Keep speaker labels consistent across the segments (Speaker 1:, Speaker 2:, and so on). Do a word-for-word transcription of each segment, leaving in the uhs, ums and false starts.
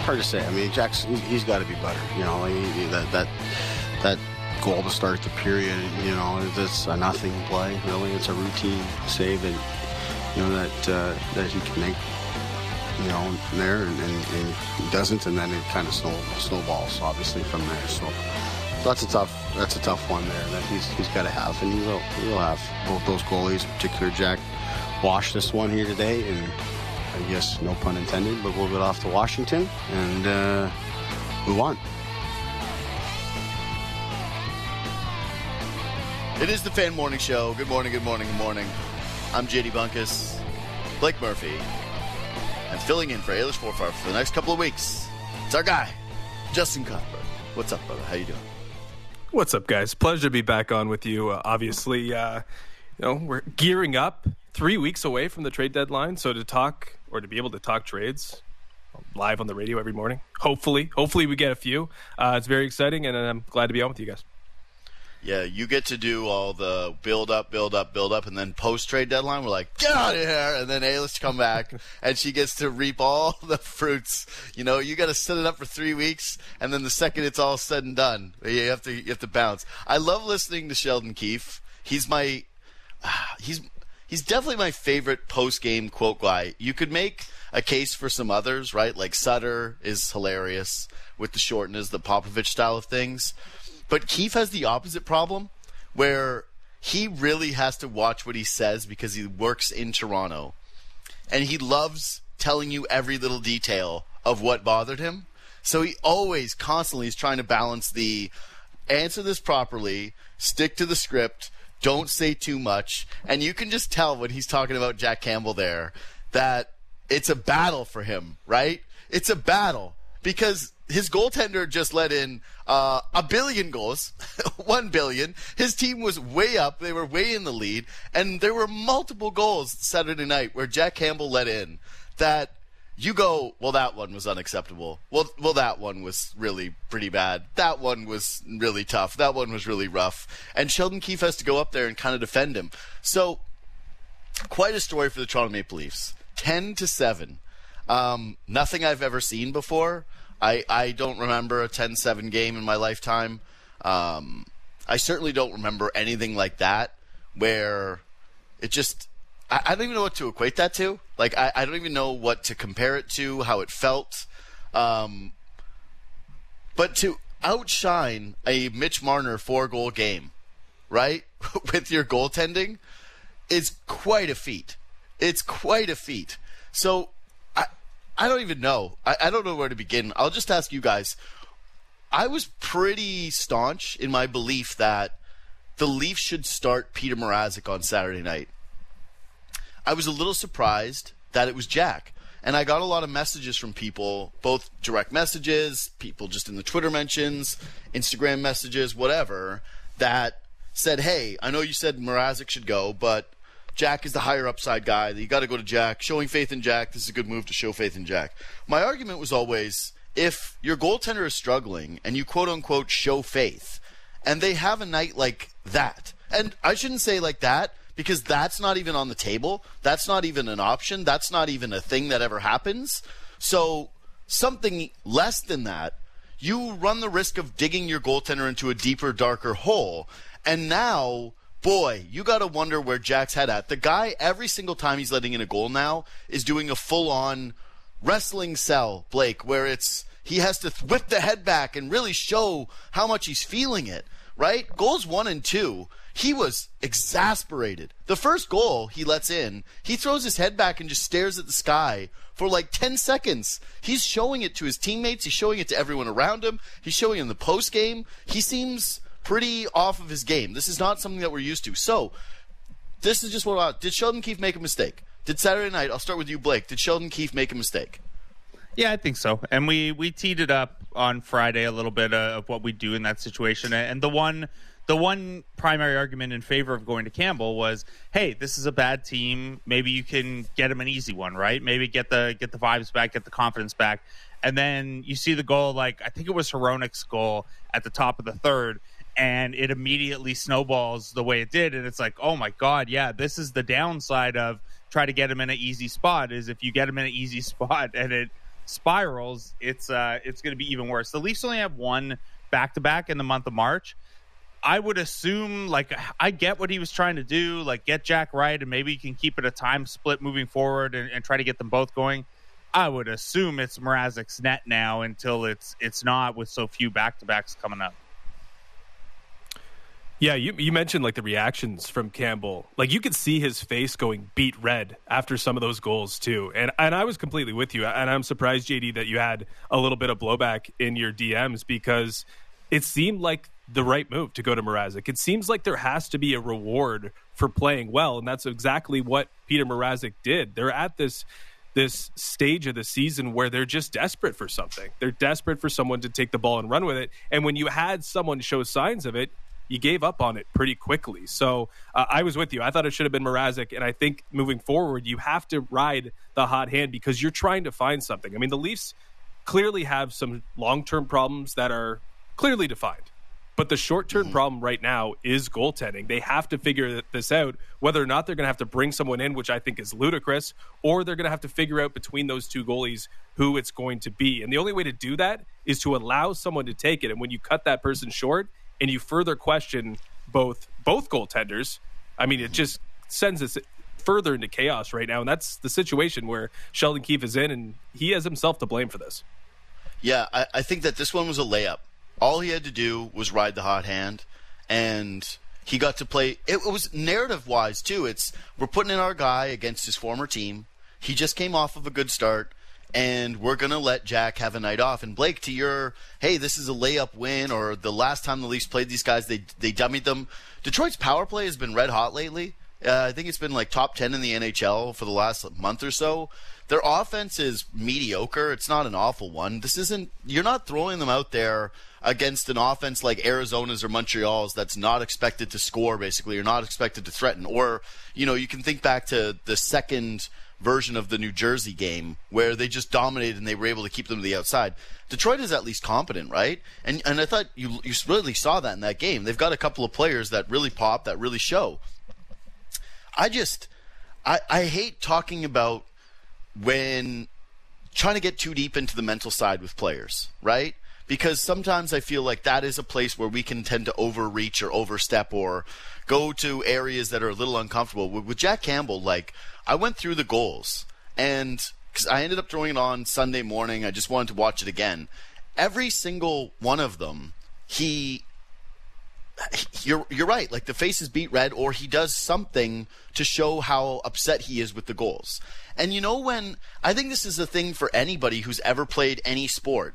Speaker 1: hard to say. I mean, Jack's he's, he's got to be better. You know, like, he, that that that goal to start the period. You know, it's a nothing play. Really, it's a routine save that you know that uh, that he can make. You know, there and, and, and he doesn't, and then it kind of snow, snowballs obviously from there. So that's a tough that's a tough one there that he's he's got to have, and he will he will have both those goalies, in particular Jack, wash this one here today, and I guess no pun intended, but we'll get off to Washington and uh, move on.
Speaker 2: It is the Fan Morning Show. Good morning, good morning, good morning. I'm J D Bunkus, Blake Murphy. And filling in for Ailish Forfar for the next couple of weeks, it's our guy, Justin Cuthbert. What's up, brother? How you doing?
Speaker 3: What's up, guys? Pleasure to be back on with you. Uh, obviously, uh, you know, we're gearing up three weeks away from the trade deadline, so to talk or to be able to talk trades live on the radio every morning, hopefully, hopefully we get a few. Uh, it's very exciting, and I'm glad to be on with you guys.
Speaker 2: Yeah, you get to do all the build up, build up, build up, and then post-trade deadline, we're like, get out of here! And then Ailish come back, and she gets to reap all the fruits. You know, you got to set it up for three weeks, and then the second it's all said and done, you have to you have to bounce. I love listening to Sheldon Keefe. He's my, he's he's definitely my favorite post-game quote guy. You could make a case for some others, right? Like Sutter is hilarious with the shortness, the Popovich style of things. But Keefe has the opposite problem where he really has to watch what he says because he works in Toronto. And he loves telling you every little detail of what bothered him. So he always, constantly is trying to balance the answer this properly, stick to the script, don't say too much. And you can just tell when he's talking about Jack Campbell there that it's a battle for him, right? It's a battle because his goaltender just let in uh, a billion goals, one billion. His team was way up. They were way in the lead. And there were multiple goals Saturday night where Jack Campbell let in that you go, well, that one was unacceptable. Well, well, that one was really pretty bad. That one was really tough. That one was really rough. And Sheldon Keefe has to go up there and kind of defend him. So quite a story for the Toronto Maple Leafs. ten to seven. Um, nothing I've ever seen before. I, I don't remember a ten seven game in my lifetime. Um, I certainly don't remember anything like that where it just – I don't even know what to equate that to. Like, I, I don't even know what to compare it to, how it felt. Um, but to outshine a Mitch Marner four-goal game, right, with your goaltending is quite a feat. It's quite a feat. So – I don't even know. I, I don't know where to begin. I'll just ask you guys. I was pretty staunch in my belief that the Leafs should start Peter Mrazek on Saturday night. I was a little surprised that it was Jack. And I got a lot of messages from people, both direct messages, people just in the Twitter mentions, Instagram messages, whatever, that said, hey, I know you said Mrazek should go, but Jack is the higher upside guy. You got to go to Jack. Showing faith in Jack. This is a good move to show faith in Jack. My argument was always, if your goaltender is struggling and you quote unquote show faith, and they have a night like that, and I shouldn't say like that because that's not even on the table. That's not even an option. That's not even a thing that ever happens. So something less than that, you run the risk of digging your goaltender into a deeper, darker hole. And now, boy, you got to wonder where Jack's head at. The guy, every single time he's letting in a goal now, is doing a full-on wrestling cell, Blake, where it's he has to whip the head back and really show how much he's feeling it, right? Goals one and two, he was exasperated. The first goal he lets in, he throws his head back and just stares at the sky for like ten seconds. He's showing it to his teammates. He's showing it to everyone around him. He's showing it in the post-game. He seems pretty off of his game. This is not something that we're used to. So, this is just what I, did Sheldon Keefe make a mistake? Did Saturday night, I'll start with you, Blake, did Sheldon Keefe make a mistake?
Speaker 4: Yeah, I think so. And we, we teed it up on Friday a little bit uh, of what we do in that situation. And the one the one primary argument in favor of going to Campbell was, hey, this is a bad team. Maybe you can get him an easy one, right? Maybe get the get the vibes back, get the confidence back. And then you see the goal, like I think it was Hronek's goal at the top of the third, and it immediately snowballs the way it did. And it's like, oh, my God, yeah, this is the downside of try to get him in an easy spot, is if you get him in an easy spot and it spirals, it's uh, it's going to be even worse. The Leafs only have one back-to-back in the month of March. I would assume, like, I get what he was trying to do, like, get Jack right, and maybe you can keep it a time split moving forward and, and try to get them both going. I would assume it's Mrazek's net now until it's it's not, with so few back-to-backs coming up.
Speaker 3: Yeah, you you mentioned like the reactions from Campbell. Like you could see his face going beet red after some of those goals too. And and I was completely with you. And I'm surprised, J D, that you had a little bit of blowback in your D Ms because it seemed like the right move to go to Mrazek. It seems like there has to be a reward for playing well, and that's exactly what Peter Mrazek did. They're at this this stage of the season where they're just desperate for something. They're desperate for someone to take the ball and run with it. And when you had someone show signs of it, you gave up on it pretty quickly. So uh, I was with you. I thought it should have been Mrazek, and I think moving forward, you have to ride the hot hand because you're trying to find something. I mean, the Leafs clearly have some long-term problems that are clearly defined. But the short-term mm-hmm. problem right now is goaltending. They have to figure this out, whether or not they're going to have to bring someone in, which I think is ludicrous, or they're going to have to figure out between those two goalies who it's going to be. And the only way to do that is to allow someone to take it. And when you cut that person short and you further question both both goaltenders, I mean, it just sends us further into chaos right now. And that's the situation where Sheldon Keefe is in, and he has himself to blame for this.
Speaker 2: Yeah, I, I think that this one was a layup. All he had to do was ride the hot hand, and he got to play. It was narrative-wise, too. It's we're putting in our guy against his former team. He just came off of a good start, and we're going to let Jack have a night off. And, Blake, to your, hey, this is a layup win, or the last time the Leafs played these guys, they they dummied them. Detroit's power play has been red hot lately. Uh, I think it's been like top ten in the N H L for the last month or so. Their offense is mediocre. It's not an awful one. This isn't – you're not throwing them out there against an offense like Arizona's or Montreal's that's not expected to score, basically. You're not expected to threaten. Or, you know, you can think back to the second version of the New Jersey game where they just dominated and they were able to keep them to the outside. Detroit is at least competent, right? And and I thought you you really saw that in that game. They've got a couple of players that really pop, that really show. I just I, I hate talking about when trying to get too deep into the mental side with players, right? Because sometimes I feel like that is a place where we can tend to overreach or overstep or go to areas that are a little uncomfortable. With, with Jack Campbell, like, I went through the goals, and because I ended up throwing it on Sunday morning, I just wanted to watch it again. Every single one of them, he... You're you're right. Like, the face is beat red, or he does something to show how upset he is with the goals. And you know, when I think this is a thing for anybody who's ever played any sport,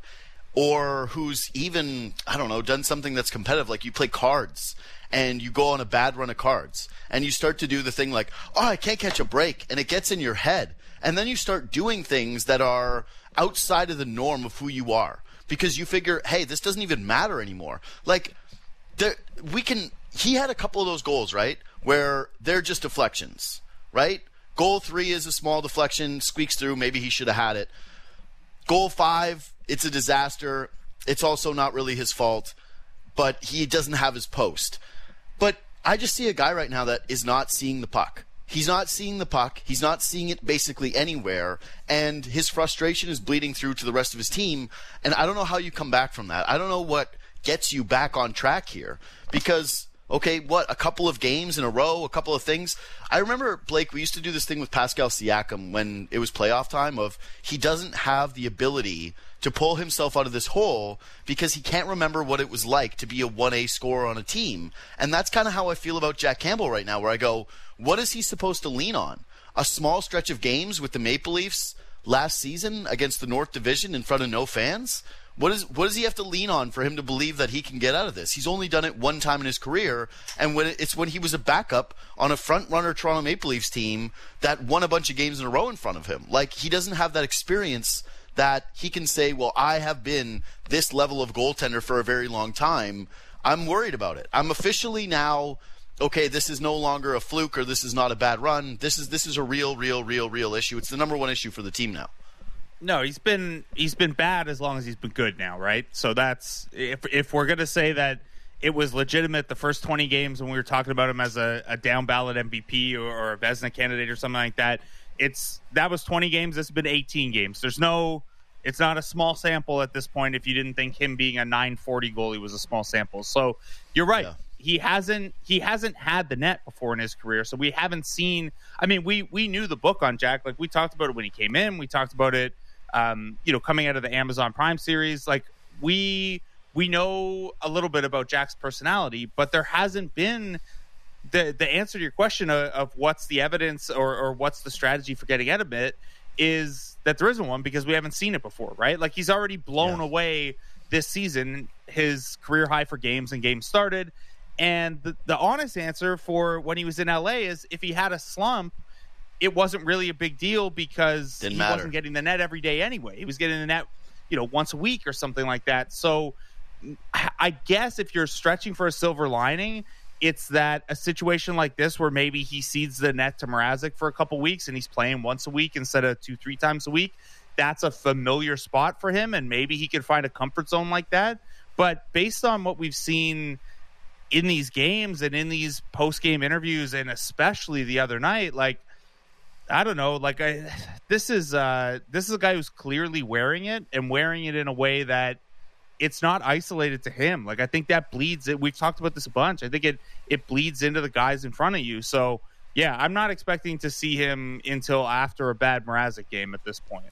Speaker 2: or who's even, I don't know, done something that's competitive, like you play cards and you go on a bad run of cards and you start to do the thing like, oh, I can't catch a break, and it gets in your head, and then you start doing things that are outside of the norm of who you are because you figure, hey, this doesn't even matter anymore. Like, There, we can. He had a couple of those goals, right, where they're just deflections, right? Goal three is a small deflection, squeaks through. Maybe he should have had it. Goal five, it's a disaster. It's also not really his fault, but he doesn't have his post. But I just see a guy right now that is not seeing the puck. He's not seeing the puck. He's not seeing it basically anywhere, and his frustration is bleeding through to the rest of his team. And I don't know how you come back from that. I don't know what gets you back on track here because, okay, what, a couple of games in a row, a couple of things. I remember, Blake, we used to do this thing with Pascal Siakam when it was playoff time of he doesn't have the ability to pull himself out of this hole because he can't remember what it was like to be a one A scorer on a team. And that's kind of how I feel about Jack Campbell right now, where I go, what is he supposed to lean on? A small stretch of games with the Maple Leafs last season against the North Division in front of no fans? What is what does he have to lean on for him to believe that he can get out of this? He's only done it one time in his career, and when it, it's when he was a backup on a front-runner Toronto Maple Leafs team that won a bunch of games in a row in front of him. Like, he doesn't have that experience that he can say, well, I have been this level of goaltender for a very long time. I'm worried about it. I'm officially now, okay, this is no longer a fluke or this is not a bad run. This is this is a real, real, real, real issue. It's the number one issue for the team now.
Speaker 4: No, he's been he's been bad as long as he's been good now, right? So that's if if we're gonna say that it was legitimate the first twenty games when we were talking about him as a, a down ballot M V P or, or a Vezina candidate or something like that, it's that was twenty games. This has been eighteen games. There's no It's not a small sample at this point if you didn't think him being a nine forty goalie was a small sample. So you're right. Yeah. He hasn't he hasn't had the net before in his career. So we haven't seen I mean, we we knew the book on Jack. Like we talked about it when he came in. We talked about it um, you know, coming out of the Amazon Prime series. Like we we know a little bit about Jack's personality, but there hasn't been the the answer to your question of, of what's the evidence or or what's the strategy for getting out of it is that there isn't one because we haven't seen it before, right? Like he's already blown yeah. away this season his career high for games and games started. And the, the honest answer for when he was in L A is if he had a slump, it wasn't really a big deal because
Speaker 2: Didn't
Speaker 4: he
Speaker 2: matter.
Speaker 4: wasn't getting the net every day anyway. He was getting the net, you know, once a week or something like that. So I guess if you're stretching for a silver lining, it's that a situation like this where maybe he cedes the net to Mrazek for a couple weeks and he's playing once a week instead of two, three times a week. That's a familiar spot for him, and maybe he could find a comfort zone like that. But based on what we've seen in these games and in these post-game interviews, and especially the other night, like, I don't know, like I, this is uh, this is a guy who's clearly wearing it and wearing it in a way that it's not isolated to him. Like, I think that bleeds it. We've talked about this a bunch. I think it, it bleeds into the guys in front of you. So yeah, I'm not expecting to see him until after a bad Mrazek game at this point.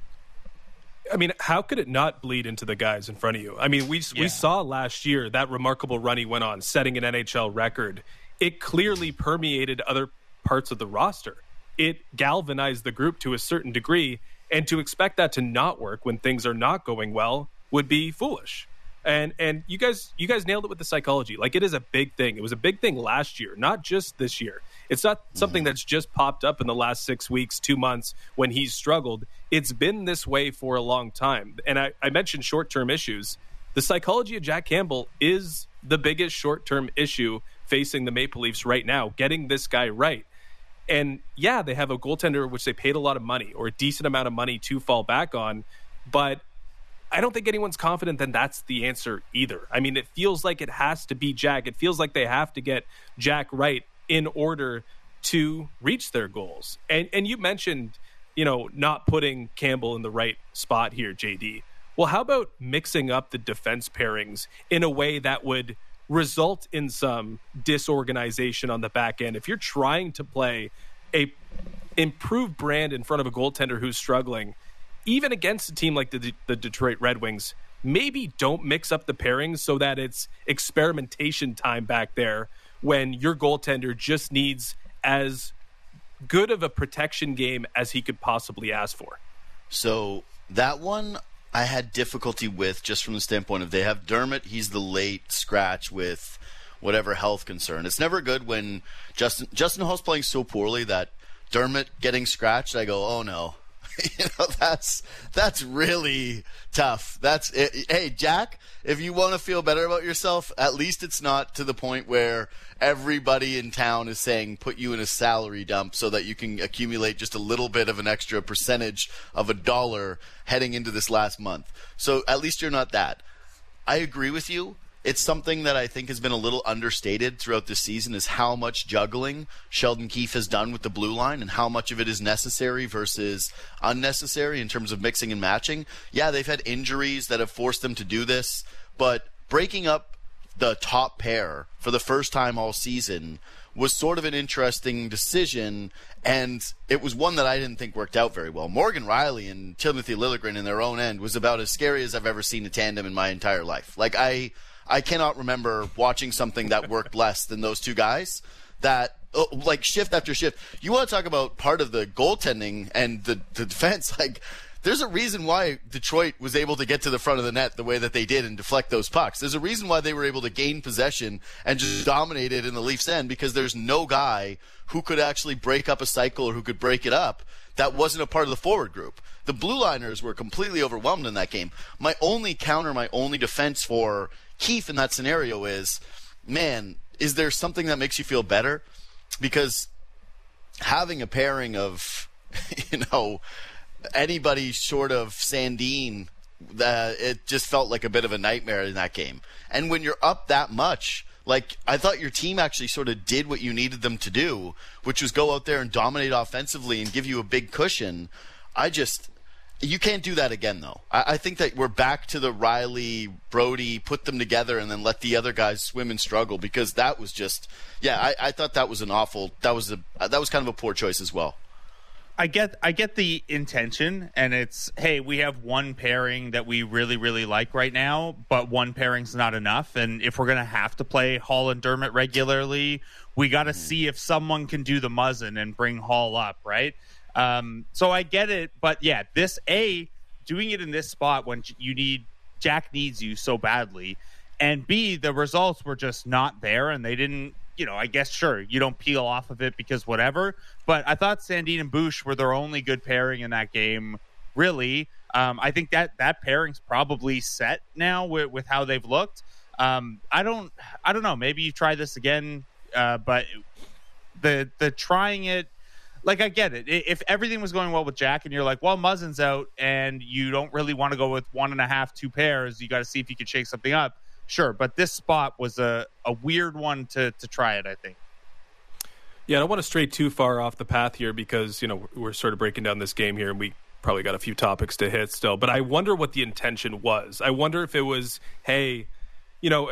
Speaker 3: I mean, how could it not bleed into the guys in front of you? I mean, we yeah. we saw last year that remarkable run he went on, setting an N H L record. It clearly permeated other parts of the roster. It galvanized the group to a certain degree, and to expect that to not work when things are not going well would be foolish. And and you guys you guys nailed it with the psychology. Like, it is a big thing. It was a big thing last year, not just this year. It's not something that's just popped up in the last six weeks, two months when he's struggled. It's been this way for a long time. And I, I mentioned short-term issues. The psychology of Jack Campbell is the biggest short-term issue facing the Maple Leafs right now, getting this guy right. And yeah, they have a goaltender which they paid a lot of money, or a decent amount of money to fall back on, but I don't think anyone's confident that that's the answer either. I mean, it feels like it has to be Jack. It feels like they have to get Jack right in order to reach their goals. And and you mentioned, you know, not putting Campbell in the right spot here, J D. Well, how about mixing up the defense pairings in a way that would result in some disorganization on the back end? If you're trying to play a improved brand in front of a goaltender who's struggling, even against a team like the, the Detroit Red Wings, maybe don't mix up the pairings so that it's experimentation time back there when your goaltender just needs as good of a protection game as he could possibly ask for.
Speaker 2: So that one I had difficulty with, just from the standpoint of they have Dermott. He's the late scratch with whatever health concern. It's never good when Justin Justin Hall's playing so poorly that Dermott getting scratched, I go, oh no. You know, that's that's really tough. That's it. Hey, Jack, if you want to feel better about yourself, at least it's not to the point where everybody in town is saying put you in a salary dump so that you can accumulate just a little bit of an extra percentage of a dollar heading into this last month. So at least you're not that. I agree with you. It's something that I think has been a little understated throughout this season, is how much juggling Sheldon Keefe has done with the blue line and how much of it is necessary versus unnecessary in terms of mixing and matching. Yeah, they've had injuries that have forced them to do this, but breaking up the top pair for the first time all season was sort of an interesting decision, and it was one that I didn't think worked out very well. Morgan Rielly and Timothy Liljegren in their own end was about as scary as I've ever seen a tandem in my entire life. Like, I... I cannot remember watching something that worked less than those two guys, that oh, like shift after shift. You want to talk about part of the goaltending and the, the defense, like there's a reason why Detroit was able to get to the front of the net the way that they did and deflect those pucks. There's a reason why they were able to gain possession and just dominate it in the Leafs' end, because there's no guy who could actually break up a cycle or who could break it up that wasn't a part of the forward group. The blue liners were completely overwhelmed in that game. My only counter, my only defense for Keefe in that scenario is, man, is there something that makes you feel better? Because having a pairing of, you know, anybody short of Sandin, uh, it just felt like a bit of a nightmare in that game. And when you're up that much, like, I thought your team actually sort of did what you needed them to do, which was go out there and dominate offensively and give you a big cushion. I just... You can't do that again, though. I, I think that we're back to the Riley, Brody, put them together and then let the other guys swim and struggle, because that was just, yeah, I, I thought that was an awful, that was a that was kind of a poor choice as well.
Speaker 4: I get I get the intention, and it's, hey, we have one pairing that we really, really like right now, but one pairing's not enough. And if we're going to have to play Hall and Dermott regularly, we got to see if someone can do the Muzzin and bring Hall up, right? Um, so I get it, but yeah, this A, doing it in this spot when you need, Jack needs you so badly, and B, the results were just not there, and they didn't, you know, I guess, sure, you don't peel off of it because whatever, but I thought Sandin and Bush were their only good pairing in that game, really. Um, I think that that pairing's probably set now with, with how they've looked. Um, I don't, I don't know, maybe you try this again, uh, but the the trying it, like, I get it. If everything was going well with Jack and you're like, well, Muzzin's out and you don't really want to go with one and a half, two pairs, you got to see if you can shake something up. Sure. But this spot was a, a weird one to, to try it, I think.
Speaker 3: Yeah, I don't want to stray too far off the path here because, you know, we're sort of breaking down this game here and we probably got a few topics to hit still. But I wonder what the intention was. I wonder if it was, hey, you know,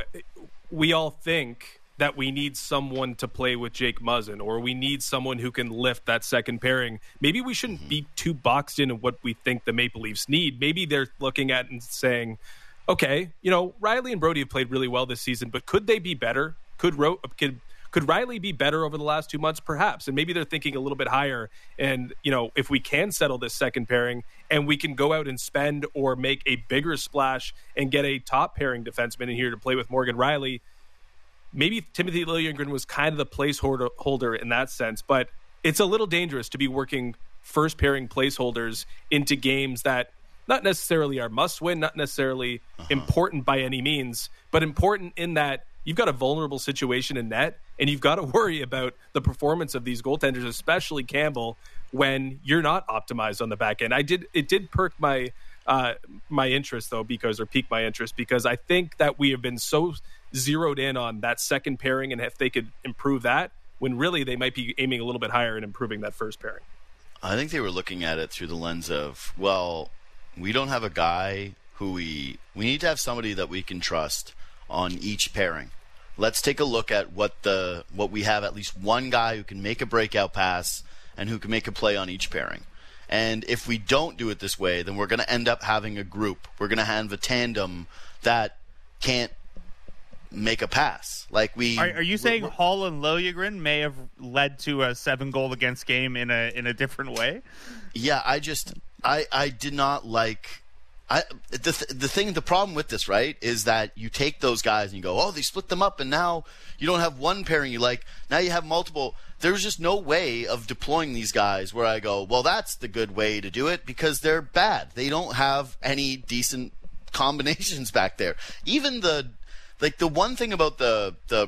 Speaker 3: we all think that we need someone to play with Jake Muzzin, or we need someone who can lift that second pairing. Maybe we shouldn't mm-hmm. be too boxed in what we think the Maple Leafs need. Maybe they're looking at and saying, okay, you know, Riley and Brody have played really well this season, but could they be better? Could Ro- could could Riley be better over the last two months? Perhaps. And maybe they're thinking a little bit higher. And, you know, if we can settle this second pairing and we can go out and spend or make a bigger splash and get a top pairing defenseman in here to play with Morgan Riley, maybe Timothy Liljegren was kind of the placeholder in that sense, but it's a little dangerous to be working first pairing placeholders into games that not necessarily are must win, not necessarily uh-huh. important by any means, but important in that you've got a vulnerable situation in net and you've got to worry about the performance of these goaltenders, especially Campbell, when you're not optimized on the back end. I did, it did perk my, uh, my interest though, because, or pique my interest because I think that we have been so zeroed in on that second pairing and if they could improve that, when really they might be aiming a little bit higher and improving that first pairing.
Speaker 2: I think they were looking at it through the lens of, well, we don't have a guy who we we need to have somebody that we can trust on each pairing. Let's take a look at what the what we have, at least one guy who can make a breakout pass and who can make a play on each pairing. And if we don't do it this way, then we're going to end up having a group. We're going to have a tandem that can't make a pass. Like we
Speaker 4: are, are you saying Hall and Liljegren may have led to a seven goal against game in a in a different way?
Speaker 2: Yeah, I just I I did not like I the th- the thing the problem with this, right, is that you take those guys and you go, oh, they split them up and now you don't have one pairing you like, now you have multiple. There's just no way of deploying these guys where I go, well, that's the good way to do it because they're bad. They don't have any decent combinations back there. Even the Like, the one thing about the the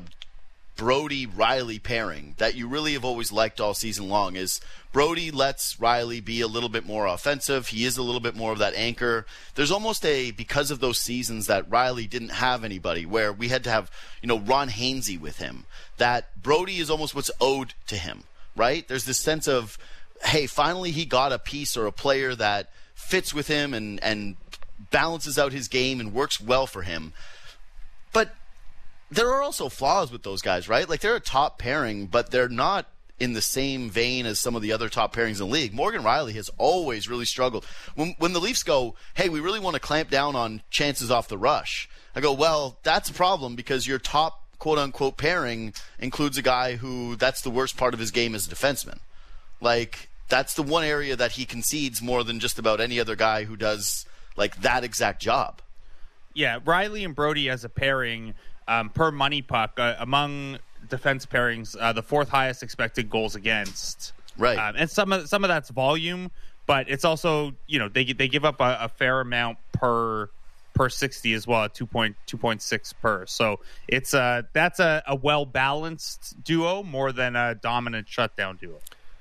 Speaker 2: Brody-Riley pairing that you really have always liked all season long is Brody lets Riley be a little bit more offensive. He is a little bit more of that anchor. There's almost a, because of those seasons that Riley didn't have anybody, where we had to have, you know, Ron Hainsey with him, that Brody is almost what's owed to him, right? There's this sense of, hey, finally he got a piece or a player that fits with him and, and balances out his game and works well for him. But there are also flaws with those guys, right? Like, they're a top pairing, but they're not in the same vein as some of the other top pairings in the league. Morgan Riley has always really struggled. When when the Leafs go, hey, we really want to clamp down on chances off the rush, I go, well, that's a problem because your top quote-unquote pairing includes a guy who that's the worst part of his game as a defenseman. Like, that's the one area that he concedes more than just about any other guy who does, like, that exact job.
Speaker 4: Yeah, Riley and Brody as a pairing, um, per Money Puck, uh, among defense pairings, uh, the fourth highest expected goals against.
Speaker 2: Right,
Speaker 4: um, and some of some of that's volume, but it's also, you know, they they give up a, a fair amount per per sixty as well, at two point two point six per. So it's uh that's a, a well balanced duo more than a dominant shutdown duo.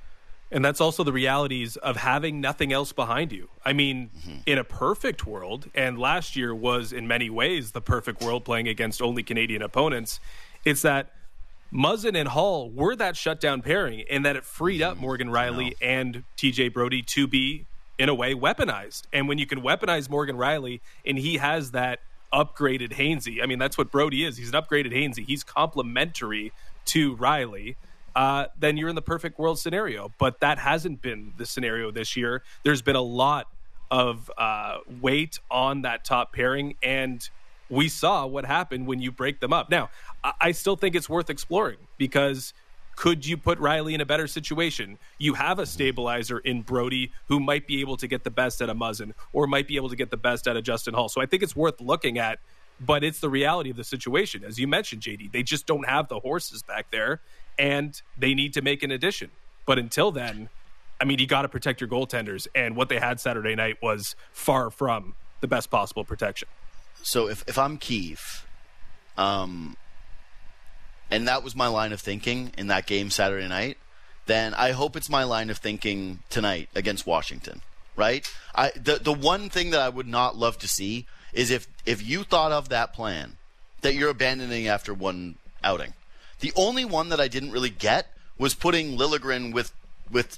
Speaker 3: And that's also the realities of having nothing else behind you. I mean, mm-hmm. in a perfect world, and last year was in many ways the perfect world playing against only Canadian opponents, it's that Muzzin and Hall were that shutdown pairing and that it freed up Morgan Riley and T J Brody to be in a way, weaponized. And when you can weaponize Morgan Rielly and he has that upgraded Hainsey, I mean, that's what Brodie is. He's an upgraded Hainsey. He's complementary to Rielly. Uh, then you're in the perfect world scenario. But that hasn't been the scenario this year. There's been a lot of uh, weight on that top pairing, and we saw what happened when you break them up. Now, I, I still think it's worth exploring, because could you put Rielly in a better situation? You have a stabilizer in Brodie who might be able to get the best out of Muzzin, or might be able to get the best out of Justin Holl. So I think it's worth looking at, but it's the reality of the situation. As you mentioned, J D, they just don't have the horses back there, and they need to make an addition. But until then, I mean, you got to protect your goaltenders, and what they had Saturday night was far from the best possible protection.
Speaker 2: So if, if I'm Keefe, um, and that was my line of thinking in that game Saturday night, then I hope it's my line of thinking tonight against Washington, right? I the the one thing that I would not love to see is if if you thought of that plan that you're abandoning after one outing. The only one that I didn't really get was putting Liljegren with with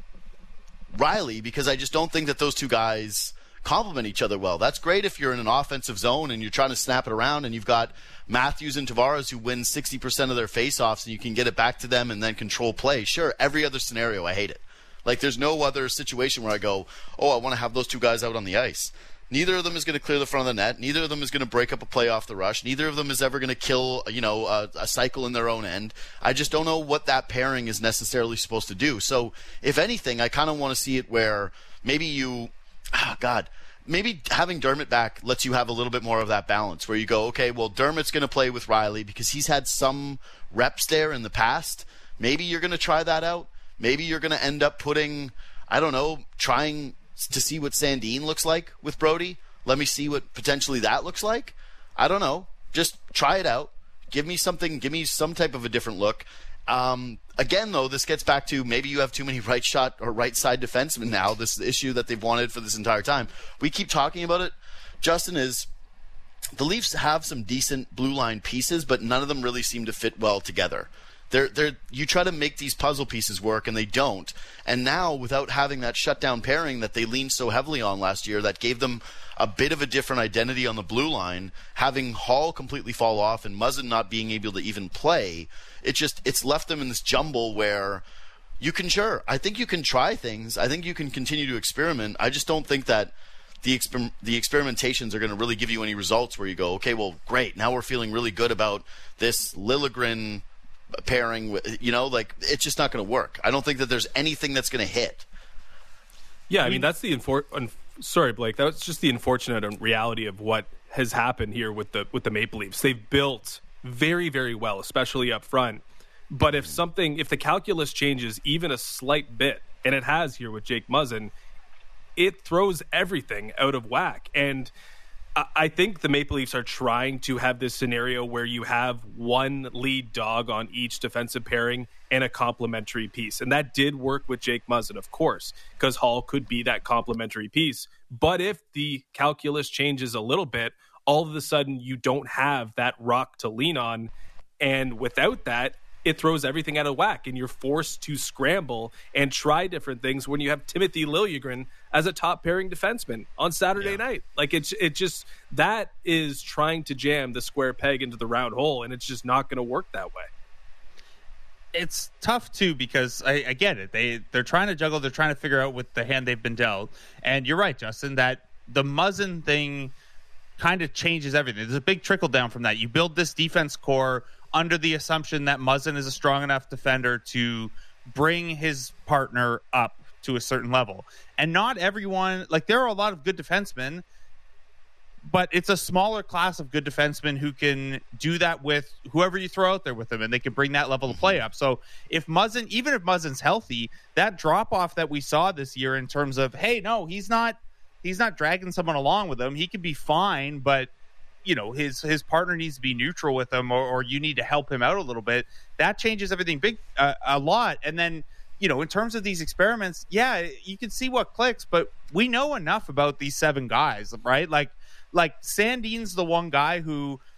Speaker 2: Rielly, because I just don't think that those two guys complement each other well. That's great if you're in an offensive zone and you're trying to snap it around and you've got Matthews and Tavares who win sixty percent of their faceoffs and you can get it back to them and then control play. Sure, every other scenario, I hate it. Like, there's no other situation where I go, oh, I want to have those two guys out on the ice. Neither of them is going to clear the front of the net. Neither of them is going to break up a play off the rush. Neither of them is ever going to kill, you know, a, a cycle in their own end. I just don't know what that pairing is necessarily supposed to do. So, if anything, I kind of want to see it where maybe you, oh God, maybe having Dermott back lets you have a little bit more of that balance where you go, okay, well, Dermott's going to play with Rielly because he's had some reps there in the past. Maybe you're going to try that out. Maybe you're going to end up putting, I don't know, trying to see what Sandin looks like with Brodie. Let me see what potentially that looks like. I don't know. Just try it out. Give me something. Give me some type of a different look. Um, again, though, this gets back to maybe you have too many right shot or right side defensemen now. This is the issue that they've wanted for this entire time. We keep talking about it. Justin, is the Leafs have some decent blue line pieces, but none of them really seem to fit well together. They're, they're, you try to make these puzzle pieces work, and they don't. And now, without having that shutdown pairing that they leaned so heavily on last year, that gave them a bit of a different identity on the blue line, having Hall completely fall off and Muzzin not being able to even play, it just it's left them in this jumble where you can, sure, I think you can try things. I think you can continue to experiment. I just don't think that the exper- the experimentations are going to really give you any results where you go, okay, well, great, now we're feeling really good about this Liljegren pairing with, you know, like, it's just not going to work. I don't think that there's anything that's going to hit.
Speaker 3: Yeah, I mean, that's the infor- un- sorry, Blake. That's just the unfortunate reality of what has happened here with the with the Maple Leafs. They've built very, very well, especially up front. But if something, if the calculus changes even a slight bit, and it has here with Jake Muzzin, it throws everything out of whack. And I think the Maple Leafs are trying to have this scenario where you have one lead dog on each defensive pairing and a complementary piece. And that did work with Jake Muzzin, of course, because Hall could be that complementary piece. But if the calculus changes a little bit, all of a sudden you don't have that rock to lean on. And without that, it throws everything out of whack, and you're forced to scramble and try different things when you have Timothy Liljegren as a top pairing defenseman on Saturday yeah. night. Like, it's it just, that is trying to jam the square peg into the round hole, and it's just not going to work that way.
Speaker 4: It's tough too, because I, I get it. They they're trying to juggle. They're trying to figure out with the hand they've been dealt. And you're right, Justin, that the Muzzin thing kind of changes everything. There's a big trickle down from that. You build this defense core under the assumption that Muzzin is a strong enough defender to bring his partner up to a certain level. And not everyone, like, there are a lot of good defensemen, but it's a smaller class of good defensemen who can do that with whoever you throw out there with them, and they can bring that level of play up. So if Muzzin, even if Muzzin's healthy, that drop off that we saw this year in terms of, hey, no, he's not, he's not dragging someone along with him. He can be fine, but you know, his his partner needs to be neutral with him, or, or you need to help him out a little bit. That changes everything big uh, a lot. And then, you know, in terms of these experiments, yeah, you can see what clicks, but we know enough about these seven guys, right? Like, like Sandin's the one guy who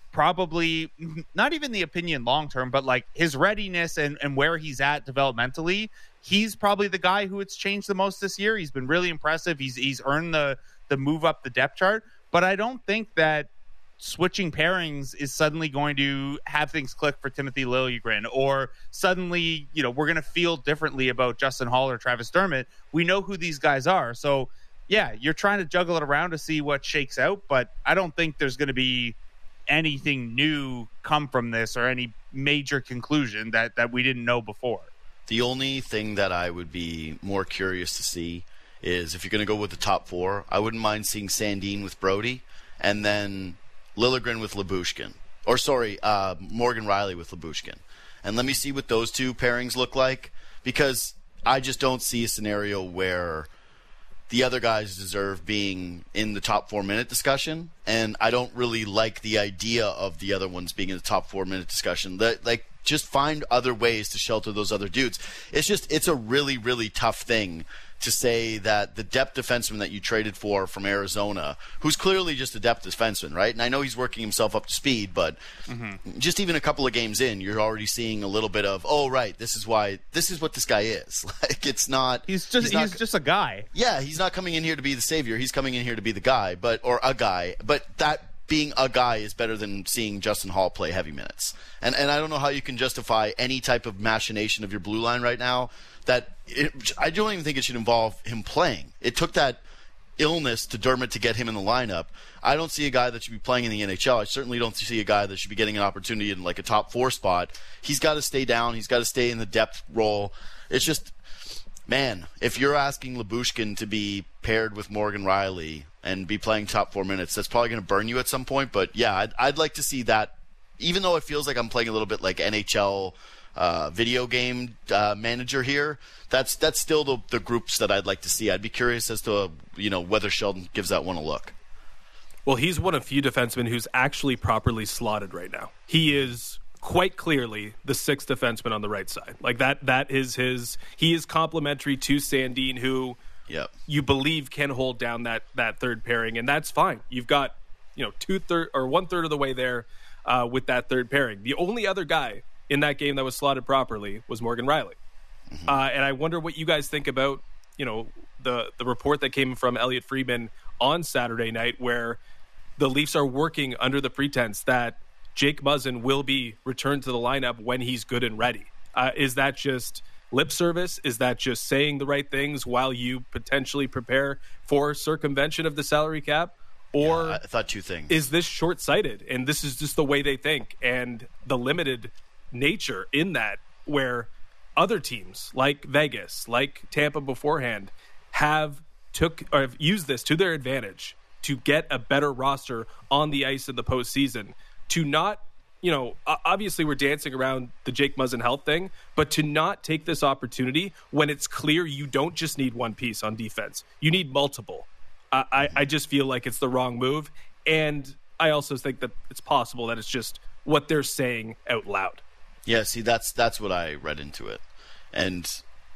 Speaker 4: probably not even the opinion long term, but like his readiness and, and where he's at developmentally, he's probably the guy who it's changed the most this year. He's been really impressive. He's he's earned the the move up the depth chart, but I don't think that switching pairings is suddenly going to have things click for Timothy Liljegren, or suddenly, you know, we're going to feel differently about Justin Hall or Travis Dermott. We know who these guys are. So yeah, you're trying to juggle it around to see what shakes out, but I don't think there's going to be anything new come from this or any major conclusion that, that we didn't know before.
Speaker 2: The only thing that I would be more curious to see is if you're going to go with the top four, I wouldn't mind seeing Sandin with Brody and then Liljegren with Lyubushkin. Or, sorry, uh, Morgan Rielly with Lyubushkin. And let me see what those two pairings look like, because I just don't see a scenario where the other guys deserve being in the top four-minute discussion, and I don't really like the idea of the other ones being in the top four-minute discussion. That, like, just find other ways to shelter those other dudes. It's just, it's a really, really tough thing to say that the depth defenseman that you traded for from Arizona, who's clearly just a depth defenseman, right? And I know he's working himself up to speed, but mm-hmm. just even a couple of games in, you're already seeing a little bit of, oh, right, this is why, this is what this guy is. Like, it's not.
Speaker 4: He's just, he's,
Speaker 2: not,
Speaker 4: he's just a guy.
Speaker 2: Yeah, he's not coming in here to be the savior. He's coming in here to be the guy, but, or a guy. But that being a guy is better than seeing Justin Hall play heavy minutes. And and I don't know how you can justify any type of machination of your blue line right now that it, I don't even think it should involve him playing. It took that illness to Dermott to get him in the lineup. I don't see a guy that should be playing in the N H L. I certainly don't see a guy that should be getting an opportunity in like a top four spot. He's got to stay down. He's got to stay in the depth role. It's just, man, if you're asking Lyubushkin to be paired with Morgan Rielly and be playing top four minutes, that's probably going to burn you at some point. But yeah, I'd, I'd like to see that, even though it feels like I'm playing a little bit like N H L uh, video game uh, manager here. That's that's still the, the groups that I'd like to see. I'd be curious as to uh, you know whether Sheldon gives that one a look.
Speaker 3: Well, he's one of few defensemen who's actually properly slotted right now. He is quite clearly the sixth defenseman on the right side. Like that that is his. He is complementary to Sandin, who
Speaker 2: yep.
Speaker 3: you believe can hold down that that third pairing, and that's fine. You've got you know two third or one third of the way there uh, with that third pairing. The only other guy in that game that was slotted properly was Morgan Rielly. Mm-hmm. Uh, and I wonder what you guys think about, you know, the the report that came from Elliot Friedman on Saturday night, where the Leafs are working under the pretense that Jake Muzzin will be returned to the lineup when he's good and ready. Uh, is that just lip service? Is that just saying the right things while you potentially prepare for circumvention of the salary cap? Or
Speaker 2: yeah, I thought two things.
Speaker 3: Is this short-sighted and this is just the way they think, and the limited nature in that, where other teams like Vegas, like Tampa beforehand, have took or have used this to their advantage to get a better roster on the ice in the postseason, to not, you know, obviously we're dancing around the Jake Muzzin health thing, but to not take this opportunity when it's clear you don't just need one piece on defense. You need multiple. I, I, I just feel like it's the wrong move. And I also think that it's possible that it's just what they're saying out loud.
Speaker 2: Yeah, see, that's that's what I read into it. And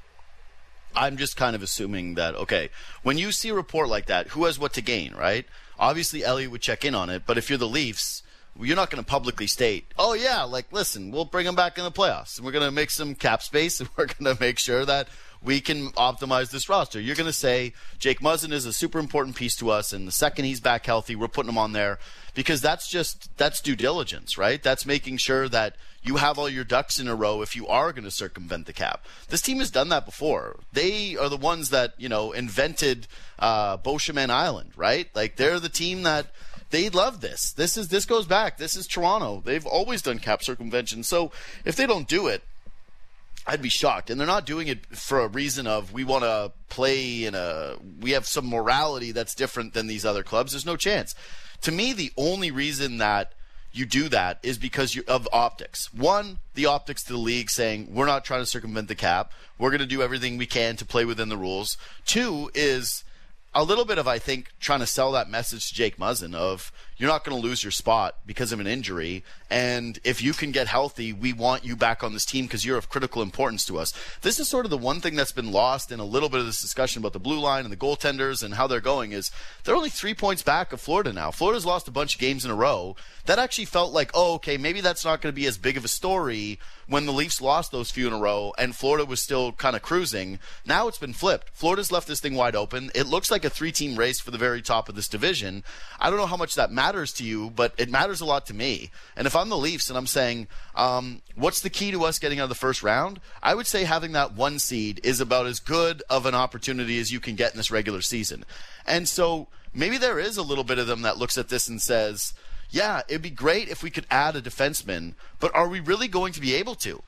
Speaker 2: I'm just kind of assuming that, okay, when you see a report like that, who has what to gain, right? Obviously, Elliot would check in on it, but if you're the Leafs, you're not going to publicly state, oh, yeah, like, listen, we'll bring him back in the playoffs, and we're going to make some cap space, and we're going to make sure that we can optimize this roster. You're going to say Jake Muzzin is a super important piece to us, and the second he's back healthy, we're putting him on there, because that's just, that's due diligence, right? That's making sure that you have all your ducks in a row if you are going to circumvent the cap. This team has done that before. They are the ones that, you know, invented uh, Beauchemin Island, right? Like, they're the team that they love this. This is this goes back. This is Toronto. They've always done cap circumvention. So if they don't do it, I'd be shocked. And they're not doing it for a reason of we want to play in a – we have some morality that's different than these other clubs. There's no chance. To me, the only reason that you do that is because you, of optics. One, the optics to the league saying we're not trying to circumvent the cap. We're going to do everything we can to play within the rules. Two is a little bit of, I think, trying to sell that message to Jake Muzzin of you're not going to lose your spot because of an injury, and if you can get healthy, we want you back on this team because you're of critical importance to us. This is sort of the one thing that's been lost in a little bit of this discussion about the blue line and the goaltenders and how they're going is they're only three points back of Florida now. Florida's lost a bunch of games in a row. That actually felt like, oh, okay, maybe that's not going to be as big of a story when the Leafs lost those few in a row and Florida was still kind of cruising. Now it's been flipped. Florida's left this thing wide open. It looks like a three-team race for the very top of this division. I don't know how much that matters to you, but it matters a lot to me. And if I'm the Leafs and I'm saying, um, what's the key to us getting out of the first round? I would say having that one seed is about as good of an opportunity as you can get in this regular season. And so maybe there is a little bit of them that looks at this and says, yeah, it'd be great if we could add a defenseman, but are we really going to be able to?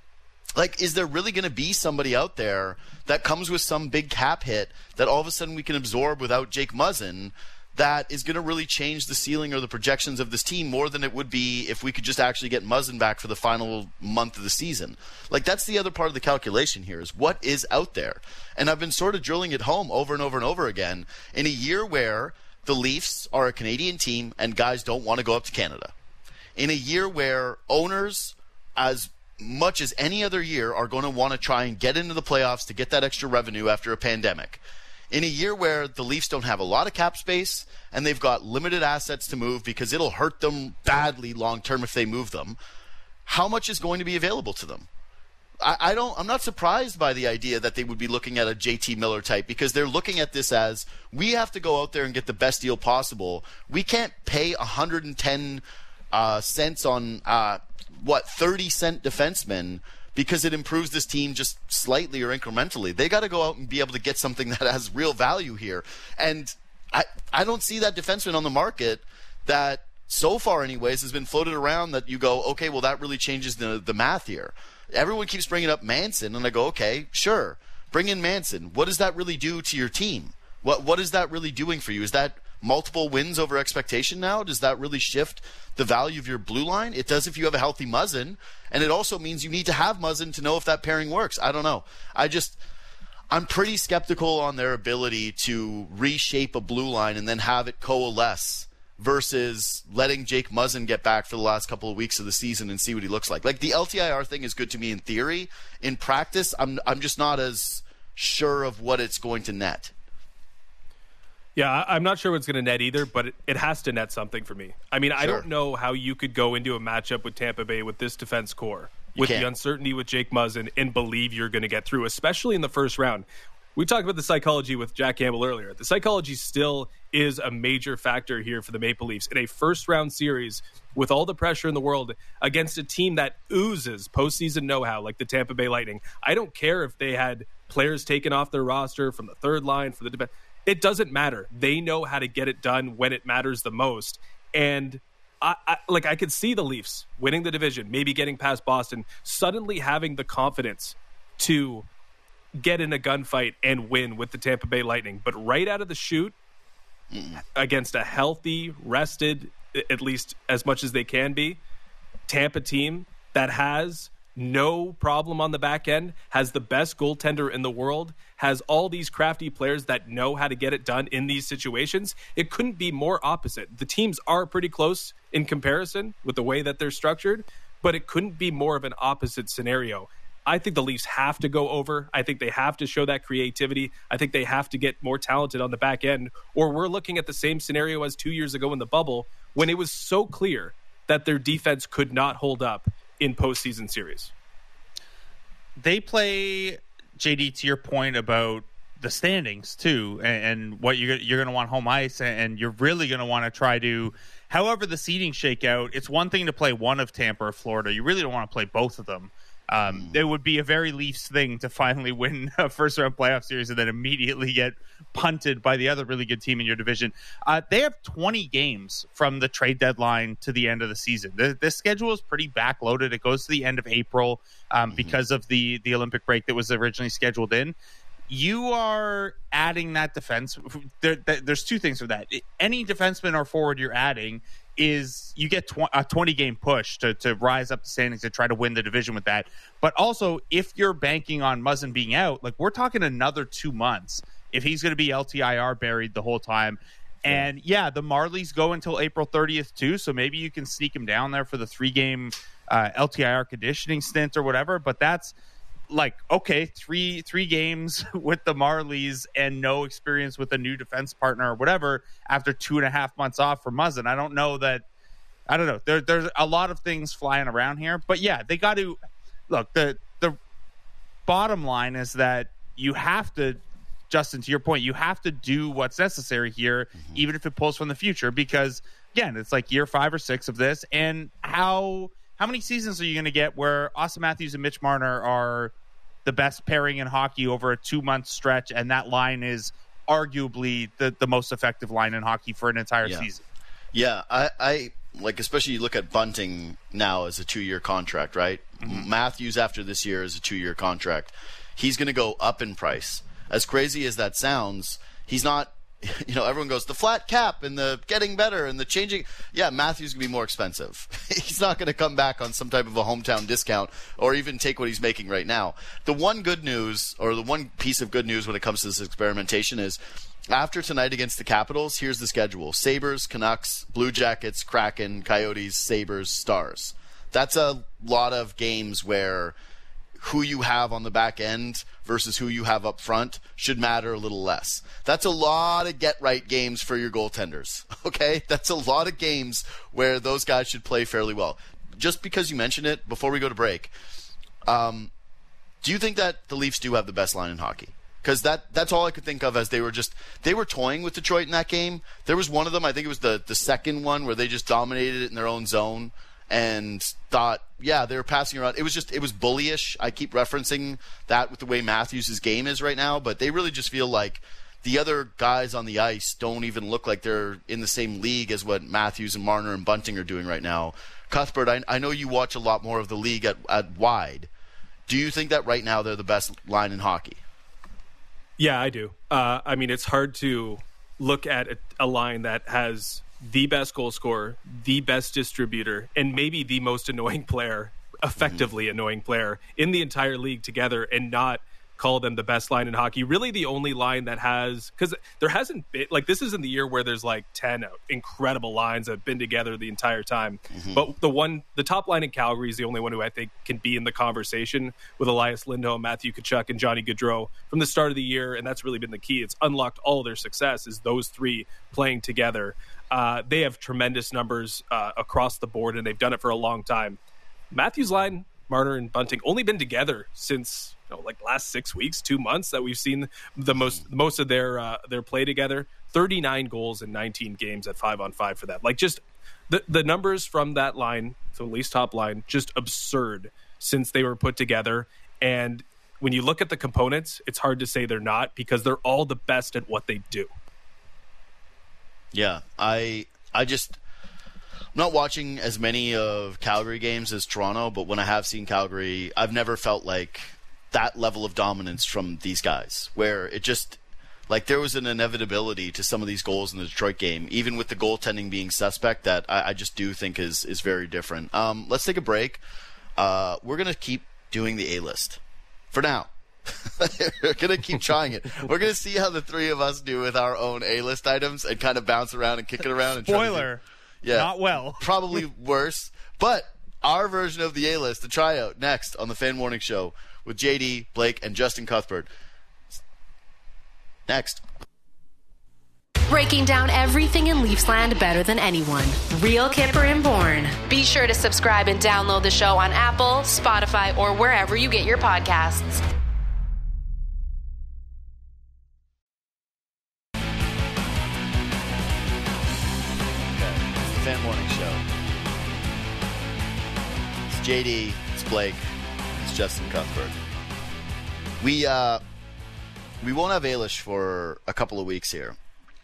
Speaker 2: Like, is there really going to be somebody out there that comes with some big cap hit that all of a sudden we can absorb without Jake Muzzin that is going to really change the ceiling or the projections of this team more than it would be if we could just actually get Muzzin back for the final month of the season? Like, that's the other part of the calculation here is what is out there. And I've been sort of drilling it home over and over and over again in a year where the Leafs are a Canadian team and guys don't want to go up to Canada. In a year where owners, as much as any other year, are going to want to try and get into the playoffs to get that extra revenue after a pandemic. In a year where the Leafs don't have a lot of cap space and they've got limited assets to move because it'll hurt them badly long term if they move them, how much is going to be available to them? I, I don't. I'm not surprised by the idea that they would be looking at a J T Miller type because they're looking at this as we have to go out there and get the best deal possible. We can't pay one hundred ten uh, cents on uh, what thirty cent defensemen because it improves this team just slightly or incrementally. They got to go out and be able to get something that has real value here. And I I don't see that defenseman on the market that so far anyways has been floated around that you go, okay, well that really changes the the math here. Everyone keeps bringing up Manson, and I go, okay, sure, bring in Manson. What does that really do to your team? What What is that really doing for you? Is that multiple wins over expectation now? Does that really shift the value of your blue line? It does if you have a healthy Muzzin, and it also means you need to have Muzzin to know if that pairing works. I don't know. I just, I'm pretty skeptical on their ability to reshape a blue line and then have it coalesce versus letting Jake Muzzin get back for the last couple of weeks of the season and see what he looks like. Like, the L T I R thing is good to me in theory. In practice, I'm I'm just not as sure of what it's going to net.
Speaker 3: Yeah, I'm not sure what's going to net either, but it, it has to net something for me. I mean, sure. I don't know how you could go into a matchup with Tampa Bay with this defense core, with the uncertainty with Jake Muzzin, and believe you're going to get through, especially in the first round. We talked about the psychology with Jack Campbell earlier. The psychology still is a major factor here for the Maple Leafs in a first-round series with all the pressure in the world against a team that oozes postseason know-how like the Tampa Bay Lightning. I don't care if they had players taken off their roster from the third line for the defense. It doesn't matter. They know how to get it done when it matters the most. And I, I, like I could see the Leafs winning the division, maybe getting past Boston, suddenly having the confidence to get in a gunfight and win with the Tampa Bay Lightning. But right out of the chute, mm. against a healthy, rested, at least as much as they can be, Tampa team that has no problem on the back end, has the best goaltender in the world, has all these crafty players that know how to get it done in these situations, it couldn't be more opposite. The teams are pretty close in comparison with the way that they're structured, but it couldn't be more of an opposite scenario. I think the Leafs have to go over. I think they have to show that creativity. I think they have to get more talented on the back end, or we're looking at the same scenario as two years ago in the bubble when it was so clear that their defense could not hold up in postseason series.
Speaker 4: They play, J D, to your point about the standings too, and, and what you're, you're going to want home ice, and you're really going to want to try to, however the seedings shake out, it's one thing to play one of Tampa or Florida. You really don't want to play both of them. Um, it would be a very Leafs thing to finally win a first-round playoff series and then immediately get punted by the other really good team in your division. Uh, they have twenty games from the trade deadline to the end of the season. The, the schedule is pretty backloaded. It goes to the end of April um, mm-hmm. because of the, the Olympic break that was originally scheduled in. You are adding that defense. There, there's two things for that. Any defenseman or forward you're adding is you get tw- a twenty-game push to, to rise up the standings to try to win the division with that. But also, if you're banking on Muzzin being out, like we're talking another two months if he's going to be L T I R buried the whole time. And yeah, the Marlies go until April thirtieth too, so maybe you can sneak him down there for the three-game uh, L T I R conditioning stint or whatever. But that's like, okay, three three games with the Marlies and no experience with a new defense partner or whatever after two and a half months off for Muzzin. I don't know that. I don't know. There, there's a lot of things flying around here, but yeah, they got to look. The the bottom line is that you have to. Justin, to your point, you have to do what's necessary here, mm-hmm. even if it pulls from the future, because again, it's like year five or six of this. And how how many seasons are you going to get where Auston Matthews and Mitch Marner are the best pairing in hockey over a two month stretch, and that line is arguably the, the most effective line in hockey for an entire
Speaker 2: yeah.
Speaker 4: season?
Speaker 2: Yeah, I, I like, especially you look at Bunting now as a two year contract, right? Mm-hmm. Matthews after this year is a two year contract. He's going to go up in price. As crazy as that sounds, he's not, you know, everyone goes, the flat cap and the getting better and the changing. Yeah, Matthews going to be more expensive. He's not going to come back on some type of a hometown discount or even take what he's making right now. The one good news, or the one piece of good news when it comes to this experimentation is after tonight against the Capitals, here's the schedule. Sabres, Canucks, Blue Jackets, Kraken, Coyotes, Sabres, Stars. That's a lot of games where who you have on the back end versus who you have up front should matter a little less. That's a lot of get-right games for your goaltenders, okay? That's a lot of games where those guys should play fairly well. Just because you mentioned it, before we go to break, um, do you think that the Leafs do have the best line in hockey? Because that, that's all I could think of as they were just – they were toying with Detroit in that game. There was one of them, I think it was the, the second one, where they just dominated it in their own zone and thought, yeah, they were passing around. It was just, it was bullyish. I keep referencing that with the way Matthews' game is right now, but they really just feel like the other guys on the ice don't even look like they're in the same league as what Matthews and Marner and Bunting are doing right now. Cuthbert, I, I know you watch a lot more of the league at, at wide. Do you think that right now they're the best line in hockey?
Speaker 3: Yeah, I do. Uh, I mean, it's hard to look at a, a line that has the best goal scorer, the best distributor, and maybe the most annoying player, effectively mm-hmm. annoying player in the entire league together and not call them the best line in hockey. Really the only line that has, because there hasn't been, like this isn't the year where there's like ten incredible lines that have been together the entire time. Mm-hmm. But the one, the top line in Calgary is the only one who I think can be in the conversation with Elias Lindholm, Matthew Tkachuk, and Johnny Gaudreau from the start of the year. And that's really been the key. It's unlocked all their success is those three playing together. Uh, they have tremendous numbers uh, across the board, and they've done it for a long time. Matthews line, Marner and Bunting only been together since you know, like last six weeks, two months that we've seen the most most of their uh, their play together. thirty-nine goals in nineteen games at five on five for that. Like just the the numbers from that line, so at least top line, just absurd since they were put together. And when you look at the components, it's hard to say they're not because they're all the best at what they do.
Speaker 2: Yeah, I I just I'm not watching as many of Calgary games as Toronto, but when I have seen Calgary, I've never felt like that level of dominance from these guys, where it just like there was an inevitability to some of these goals in the Detroit game, even with the goaltending being suspect, that I, I just do think is is very different. Um, let's take a break. Uh, we're gonna keep doing the A-list for now. We're going to keep trying it. We're going to see how the three of us do with our own A-list items and kind of bounce around and kick it around. And
Speaker 4: Spoiler.
Speaker 2: Yeah,
Speaker 4: not well.
Speaker 2: Probably worse. But our version of the A-list, the tryout, next on the Fan Morning Show with J D, Blake, and Justin Cuthbert. Next.
Speaker 5: Breaking down everything in Leafsland better than anyone. Real Kipper and Bourne. Be sure to subscribe and download the show on Apple, Spotify, or wherever you get your podcasts.
Speaker 2: Fan Morning Show. It's J D, it's Blake, it's Justin Cuthbert. We uh, we won't have Ailish for a couple of weeks here,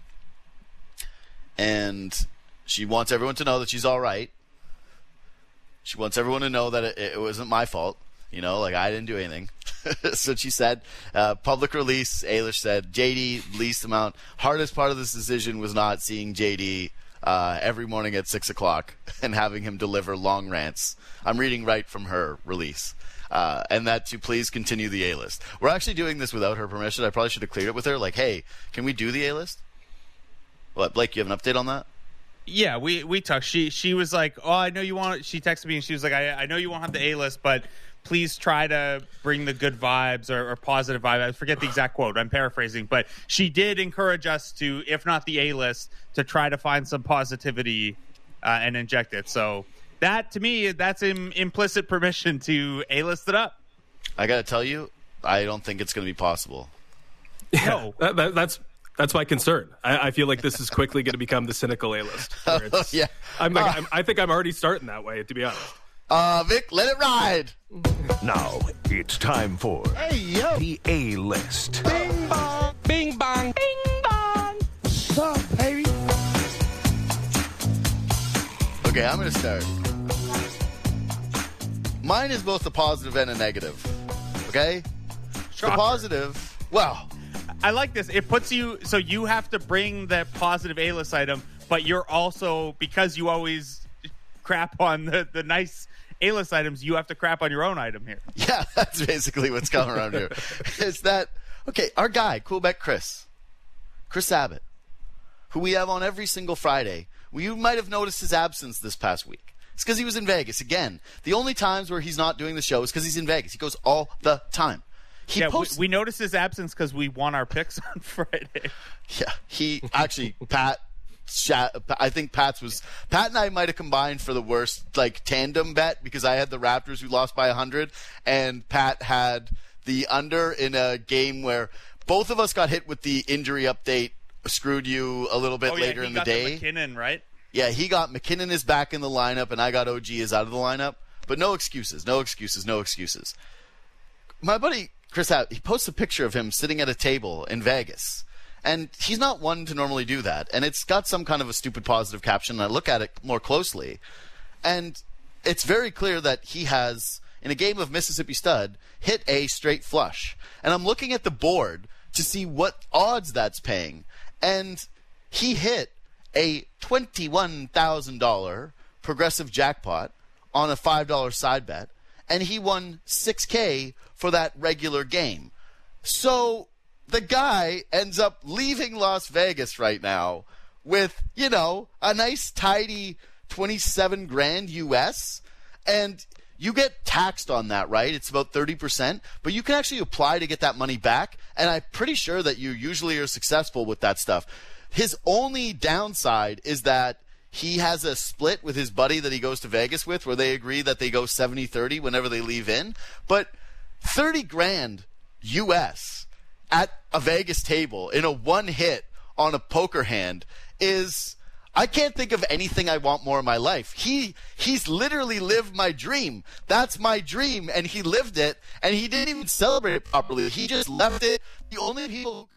Speaker 2: and she wants everyone to know that she's all right. She wants everyone to know that it, it wasn't my fault. You know, like I didn't do anything. So she said, uh, public release. Ailish said, J D least amount. Hardest part of this decision was not seeing J D uh, every morning at six o'clock and having him deliver long rants. I'm reading right from her release. Uh, and that to please continue the A-list. We're actually doing this without her permission. I probably should have cleared it with her. Like, hey, can we do the A-list? What, Blake, you have an update on that?
Speaker 4: Yeah, we we talked. She she was like, oh, I know you want. She texted me and she was like, I I know you won't have the A-list, but please try to bring the good vibes or, or positive vibes. I forget the exact quote. I'm paraphrasing, but she did encourage us to, if not the A-list, to try to find some positivity uh, and inject it. So that, to me, that's Im- implicit permission to A-list it up.
Speaker 2: I got to tell you, I don't think it's going to be possible.
Speaker 3: No, that, that, that's that's my concern. I, I feel like this is quickly going to become the cynical A-list. where it's-
Speaker 2: Yeah.
Speaker 3: I'm like,
Speaker 2: Uh,
Speaker 3: I'm, I think I'm already starting that way, to be honest.
Speaker 2: Uh, Vic, let it ride.
Speaker 6: Now it's time for
Speaker 1: Hey, yo.
Speaker 6: the A-list.
Speaker 1: Bing bong.
Speaker 3: Bing bong. Bing bong.
Speaker 1: What's up, baby?
Speaker 2: Okay, I'm going to start. Mine is both a positive and a negative. Okay?
Speaker 4: Shocker.
Speaker 2: The positive, well,
Speaker 4: I like this. It puts you, so you have to bring that positive A-list item, but you're also, because you always crap on the, the nice A-list items, you have to crap on your own item here.
Speaker 2: yeah, that's basically what's coming around here. Is that, okay, our guy, Coolbeck Chris, Chris Abbott, who we have on every single Friday, well, you might have noticed his absence this past week. It's because he was in Vegas. Again, the only times where he's not doing the show is because he's in Vegas. He goes all the time. He
Speaker 4: yeah,
Speaker 2: posts-
Speaker 4: we, we noticed his absence because we won our picks on Friday.
Speaker 2: Yeah, he actually Pat. Chat, I think Pat's was Pat and I might have combined for the worst like tandem bet because I had the Raptors who lost by a hundred, and Pat had the under in a game where both of us got hit with the injury update. Screwed you a little bit
Speaker 4: Oh, yeah,
Speaker 2: later
Speaker 4: he
Speaker 2: in the
Speaker 4: got
Speaker 2: day.
Speaker 4: The McKinnon, right?
Speaker 2: Yeah, he got McKinnon is back in the lineup, and I got O G is out of the lineup. But no excuses, no excuses, no excuses. My buddy Chris, he posts a picture of him sitting at a table in Vegas. And he's not one to normally do that. And it's got some kind of a stupid positive caption. And I look at it more closely. And it's very clear that he has, in a game of Mississippi Stud, hit a straight flush. And I'm looking at the board to see what odds that's paying. And he hit a twenty-one thousand dollars progressive jackpot on a five dollars side bet. And he won six K for that regular game. So the guy ends up leaving Las Vegas right now with, you know, a nice tidy twenty-seven grand U S, and you get taxed on that, right? It's about thirty percent, but you can actually apply to get that money back, and I'm pretty sure that you usually are successful with that stuff. His only downside is that he has a split with his buddy that he goes to Vegas with where they agree that they go seventy thirty whenever they leave in, but thirty grand U S at a Vegas table in a one hit on a poker hand is, I can't think of anything I want more in my life. He he's literally lived my dream. That's my dream, and he lived it, and he didn't even celebrate it properly. He just left it. The only people.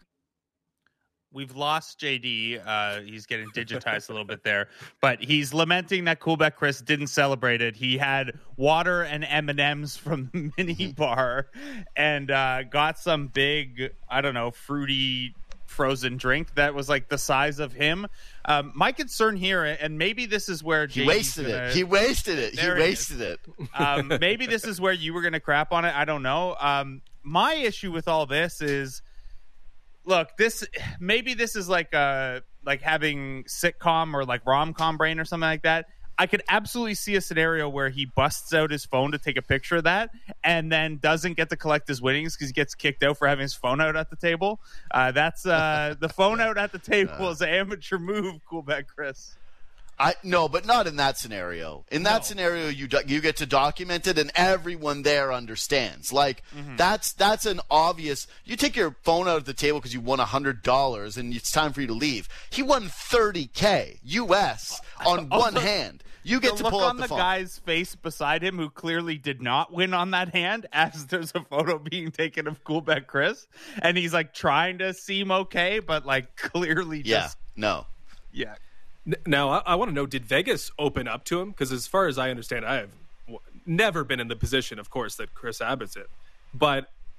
Speaker 4: We've lost J D. Uh, he's getting digitized a little bit there, but he's lamenting that Coolbeck Chris didn't celebrate it. He had water and M and M's from the mini bar and uh, got some big, I don't know, fruity frozen drink that was like the size of him. Um, my concern here, and maybe this is where J
Speaker 2: He
Speaker 4: D's
Speaker 2: wasted
Speaker 4: gonna,
Speaker 2: it. He wasted it.
Speaker 4: There
Speaker 2: he
Speaker 4: it
Speaker 2: wasted it.
Speaker 4: um, maybe this is where you were going to crap on it. I don't know. Um, my issue with all this is, look, this maybe this is like uh like having sitcom or like rom-com brain or something like that. I could absolutely see a scenario where he busts out his phone to take a picture of that and then doesn't get to collect his winnings because he gets kicked out for having his phone out at the table. Uh, that's uh, the phone out at the table is an amateur move, Coolbeck Chris.
Speaker 2: I no, but not in that scenario. In that
Speaker 4: No.
Speaker 2: scenario, you do, you get to document it, and everyone there understands. Like
Speaker 4: Mm-hmm.
Speaker 2: that's that's an obvious. You take your phone out of the table because you won a hundred dollars, and it's time for you to leave. He won thirty K U S on one hand. You get
Speaker 4: the
Speaker 2: to
Speaker 4: look
Speaker 2: pull out
Speaker 4: on
Speaker 2: the,
Speaker 4: the
Speaker 2: phone.
Speaker 4: guy's face beside him, who clearly did not win on that hand, as there's a photo being taken of Coolbeck Chris, and he's like trying to seem okay, but like clearly
Speaker 2: Yeah,
Speaker 4: just
Speaker 2: no.
Speaker 4: yeah.
Speaker 3: N- Now, I, I want to know, did Vegas open up to him? Because as far as I understand, I have w- never been in the position, of course, that Chris Abbott's in. But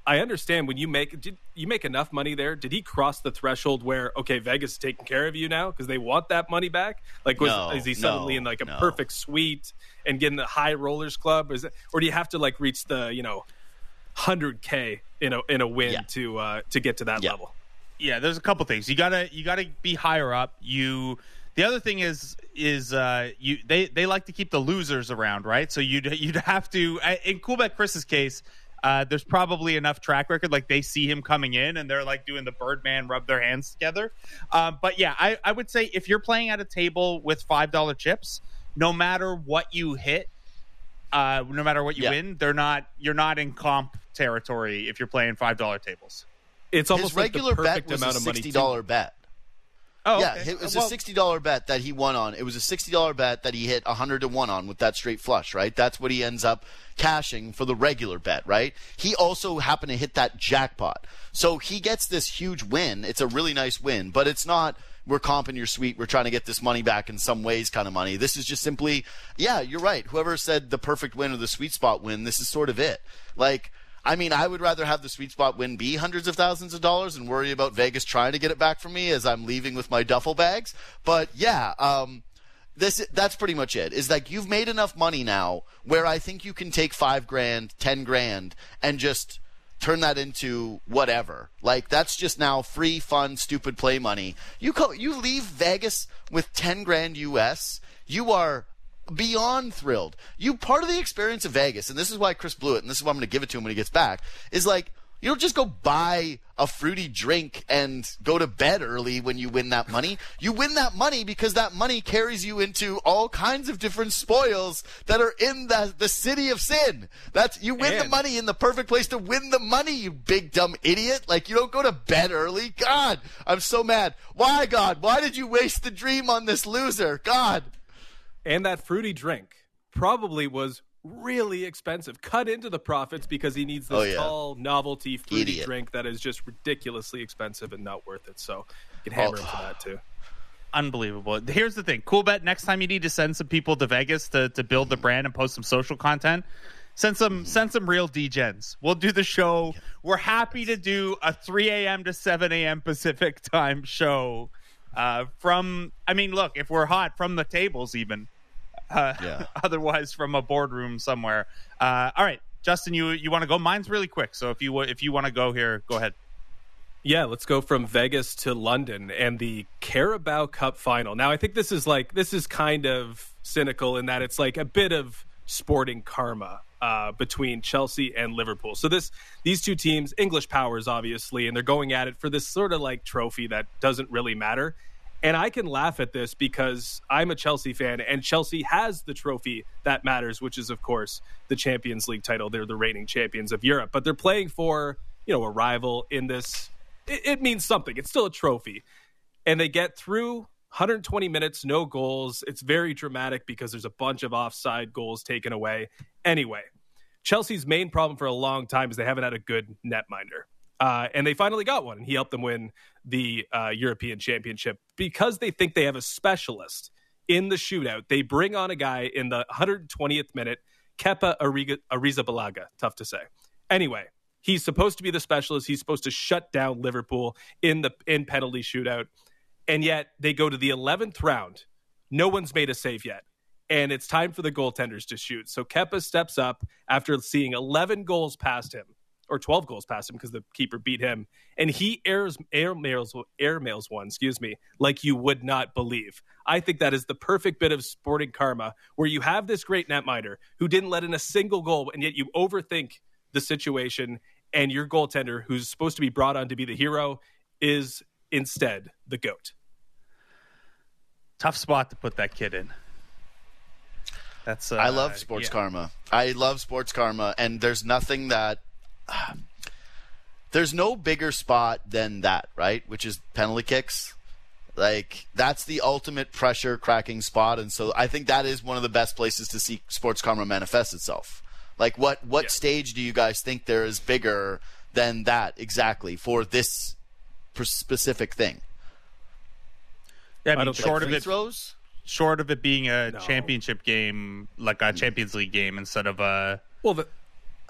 Speaker 3: I understand when you make did you make enough money there. Did he cross the threshold where okay, Vegas is taking care of you now because they want that money back? Like, was
Speaker 2: No,
Speaker 3: is he suddenly
Speaker 2: no,
Speaker 3: in like a
Speaker 2: no.
Speaker 3: perfect suite and getting the high rollers club? Is it, or do you have to like reach the you know one hundred K in a in a win
Speaker 2: Yeah.
Speaker 3: to uh, to get to that
Speaker 2: Yeah.
Speaker 3: level?
Speaker 4: Yeah, there's a couple things. You gotta you gotta be higher up. You the other thing is is uh, you they, they like to keep the losers around, right? So you'd you'd have to in Coolbet Chris's case. Uh, there's probably enough track record, like they see him coming in and they're like doing the Birdman, rub their hands together. Um, but yeah, I, I would say if you're playing at a table with five dollar chips, no matter what you hit, uh, no matter what you
Speaker 2: Yeah.
Speaker 4: win, they're not you're not in comp territory if you're playing five dollar tables.
Speaker 3: It's almost
Speaker 2: His
Speaker 3: like
Speaker 2: regular
Speaker 3: the
Speaker 2: bet
Speaker 3: perfect
Speaker 2: was
Speaker 3: amount
Speaker 2: a
Speaker 3: of money.
Speaker 2: sixty
Speaker 3: too.
Speaker 2: dollar bet.
Speaker 4: Oh,
Speaker 2: Yeah,
Speaker 4: okay.
Speaker 2: it was
Speaker 4: Well,
Speaker 2: a sixty dollar bet that he won on. It was a sixty dollar bet that he hit one hundred to one on with that straight flush, right? That's what he ends up cashing for the regular bet, right? He also happened to hit that jackpot. So he gets this huge win. It's a really nice win, but it's not we're comping your suite, we're trying to get this money back in some ways kind of money. This is just simply, yeah, you're right. Whoever said the perfect win or the sweet spot win, this is sort of it. Like, I mean, I would rather have the sweet spot win be hundreds of thousands of dollars and worry about Vegas trying to get it back from me as I'm leaving with my duffel bags. But yeah, um, this that's pretty much it. Is like you've made enough money now where I think you can take five grand, ten grand, and just turn that into whatever. Like that's just now free, fun, stupid play money. You co- you leave Vegas with ten grand U S. You are beyond thrilled. You part of the experience of Vegas, and this is why Chris blew it, and this is why I'm going to give it to him when he gets back, is like you don't just go buy a fruity drink and go to bed early when you win that money. You win that money because that money carries you into all kinds of different spoils that are in the, the city of sin. That's you win the
Speaker 3: And-
Speaker 2: money in the perfect place to win the money, you big dumb idiot. Like you don't go to bed early. God, I'm so mad. Why, God? Why did you waste the dream on this loser? God.
Speaker 3: And that fruity drink probably was really expensive, cut into the profits because he needs this
Speaker 2: Oh, yeah.
Speaker 3: tall novelty fruity
Speaker 2: Idiot.
Speaker 3: drink that is just ridiculously expensive and not worth it. So you can hammer
Speaker 2: Oh.
Speaker 3: him for that too.
Speaker 4: Unbelievable. Here's the thing. Cool bet. Next time you need to send some people to Vegas to, to build the brand and post some social content, send some send some real D-gens. We'll do the show. We're happy to do a three a.m. to seven a.m. Pacific time show uh, from, I mean, look, if we're hot, from the tables even. Uh,
Speaker 2: Yeah.
Speaker 4: Otherwise, from a boardroom somewhere. Uh, all right, Justin, you you want to go? Mine's really quick, so if you if you want to go here, go ahead.
Speaker 3: Yeah, let's go from Vegas to London and the Carabao Cup final. Now, I think this is like this is kind of cynical in that it's like a bit of sporting karma uh, between Chelsea and Liverpool. So this these two teams, English powers, obviously, and they're going at it for this sort of like trophy that doesn't really matter. And I can laugh at this because I'm a Chelsea fan, and Chelsea has the trophy that matters, which is, of course, the Champions League title. They're the reigning champions of Europe, but they're playing for, you know, a rival in this. It, it means something. It's still a trophy. And they get through one hundred twenty minutes, no goals. It's very dramatic because there's a bunch of offside goals taken away. Anyway, Chelsea's main problem for a long time is they haven't had a good netminder. Uh, and they finally got one, and he helped them win the uh, European Championship because they think they have a specialist in the shootout. They bring on a guy in the one hundred twentieth minute, Kepa Arriga- Arrizabalaga. Tough to say. Anyway, he's supposed to be the specialist. He's supposed to shut down Liverpool in the in penalty shootout, and yet they go to the eleventh round. No one's made a save yet, and it's time for the goaltenders to shoot. So Kepa steps up after seeing eleven goals past him. Or twelve goals past him because the keeper beat him, and he airs air mails air mails one, excuse me, like you would not believe. I think that is the perfect bit of sporting karma where you have this great netminder who didn't let in a single goal, and yet you overthink the situation, and your goaltender, who's supposed to be brought on to be the hero, is instead the GOAT.
Speaker 4: Tough spot to put that kid in. That's uh,
Speaker 2: I love sports
Speaker 4: yeah.
Speaker 2: karma. I love sports karma, and there's nothing that there's no bigger spot than that, right? Which is penalty kicks. Like that's the ultimate pressure cracking spot, and so I think that is one of the best places to see sports karma manifest itself. Like what what
Speaker 3: Yeah.
Speaker 2: stage do you guys think there is bigger than that exactly for this per- specific thing?
Speaker 4: Yeah, I
Speaker 3: I
Speaker 4: mean,
Speaker 3: don't think-
Speaker 4: short
Speaker 2: Like
Speaker 4: of
Speaker 2: free
Speaker 4: it,
Speaker 2: throws?
Speaker 4: short of it being a
Speaker 3: No.
Speaker 4: championship game, like a Champions League game instead of a.
Speaker 3: Well, the,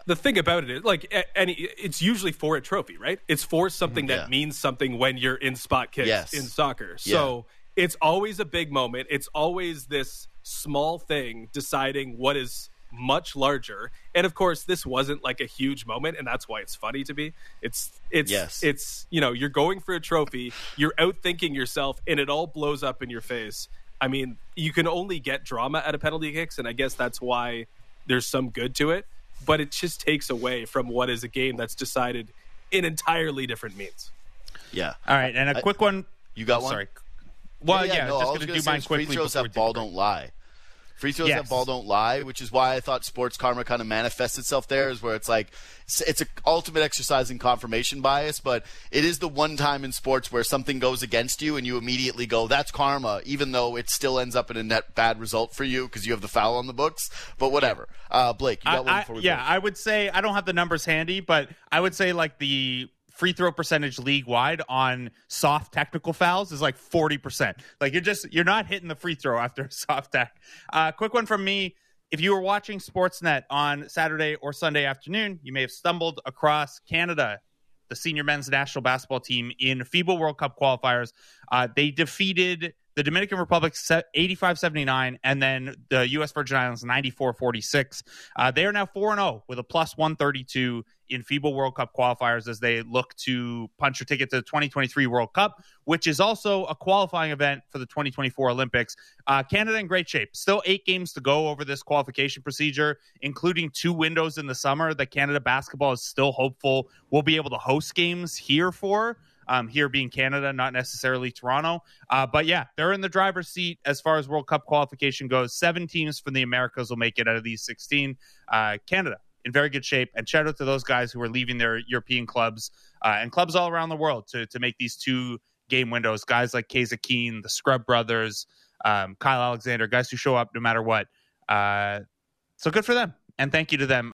Speaker 3: the thing about it is, like, a- any it's usually for a trophy, right? It's for something that
Speaker 2: Yeah.
Speaker 3: means something when you're in spot kicks
Speaker 2: Yes.
Speaker 3: in soccer. So it's always a big moment. It's always this small thing deciding what is much larger. And of course, this wasn't like a huge moment, and that's why it's funny to me. It's it's
Speaker 2: Yes.
Speaker 3: it's you know, you're going for a trophy, you're outthinking yourself, and it all blows up in your face. I mean, you can only get drama out of penalty kicks, and I guess that's why there's some good to it. But it just takes away from what is a game that's decided in entirely different means.
Speaker 2: Yeah.
Speaker 4: All right, and a
Speaker 2: I-
Speaker 4: quick one.
Speaker 2: You got
Speaker 4: Oh,
Speaker 2: one?
Speaker 4: Sorry. Well, yeah,
Speaker 2: no,
Speaker 4: just
Speaker 2: all I
Speaker 4: going
Speaker 2: was
Speaker 4: to
Speaker 2: gonna
Speaker 4: do
Speaker 2: say
Speaker 4: mine
Speaker 2: is
Speaker 4: quickly.
Speaker 2: Free throws
Speaker 4: before we
Speaker 2: that
Speaker 4: take
Speaker 2: ball
Speaker 4: a break.
Speaker 2: don't lie. Free throws
Speaker 4: Yes.
Speaker 2: that ball don't lie, which is why I thought sports karma kind of manifests itself there, is where it's like it's, it's a ultimate exercise in confirmation bias, but it is the one time in sports where something goes against you and you immediately go, that's karma, even though it still ends up in a net bad result for you because you have the foul on the books. But whatever. Uh, Blake, you got
Speaker 4: I,
Speaker 2: one
Speaker 4: I-
Speaker 2: before we
Speaker 4: yeah,
Speaker 2: break?
Speaker 4: I would say I don't have the numbers handy, but I would say like the free throw percentage league wide on soft technical fouls is like forty percent. Like you're just you're not hitting the free throw after a soft tech. Uh, quick one from me. If you were watching Sportsnet on Saturday or Sunday afternoon, you may have stumbled across Canada, the senior men's national basketball team in FIBA World Cup qualifiers. Uh, they defeated the Dominican Republic eighty-five seventy-nine, and then the U S Virgin Islands ninety-four forty-six. Uh, they are now four and oh with a plus one thirty-two in FIBA World Cup qualifiers as they look to punch a ticket to the twenty twenty-three World Cup, which is also a qualifying event for the twenty twenty-four Olympics. Uh, Canada in great shape. Still eight games to go over this qualification procedure, including two windows in the summer that Canada basketball is still hopeful will be able to host games here for. Um, here being Canada, not necessarily Toronto. Uh, but yeah, they're in the driver's seat as far as World Cup qualification goes. Seven teams from the Americas will make it out of these sixteen. Uh, Canada in very good shape. And shout out to those guys who are leaving their European clubs uh, and clubs all around the world to, to make these two game windows. Guys like Keza Keane, the Scrub Brothers, um, Kyle Alexander, guys who show up no matter what. Uh, so good for them. And thank you to them.